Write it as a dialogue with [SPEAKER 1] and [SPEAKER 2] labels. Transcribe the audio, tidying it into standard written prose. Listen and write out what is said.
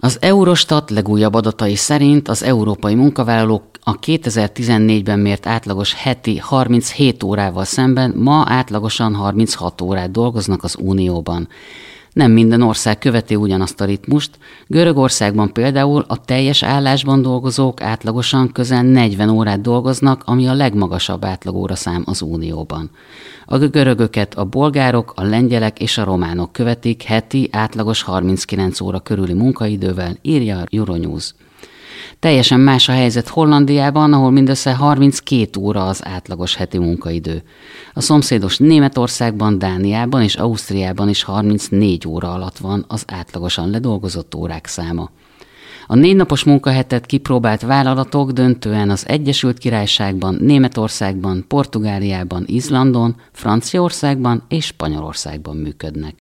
[SPEAKER 1] Az Eurostat legújabb adatai szerint az európai munkavállalók a 2014-ben mért átlagos heti 37 órával szemben ma átlagosan 36 órát dolgoznak az Unióban. Nem minden ország követi ugyanazt a ritmust. Görögországban például a teljes állásban dolgozók átlagosan közel 40 órát dolgoznak, ami a legmagasabb átlagóraszám az Unióban. A görögöket a bolgárok, a lengyelek és a románok követik heti átlagos 39 óra körüli munkaidővel, írja a Euronews. Teljesen más a helyzet Hollandiában, ahol mindössze 32 óra az átlagos heti munkaidő. A szomszédos Németországban, Dániában és Ausztriában is 34 óra alatt van az átlagosan ledolgozott órák száma. A 4 napos munkahetet kipróbált vállalatok döntően az Egyesült Királyságban, Németországban, Portugáliában, Izlandon, Franciaországban és Spanyolországban működnek.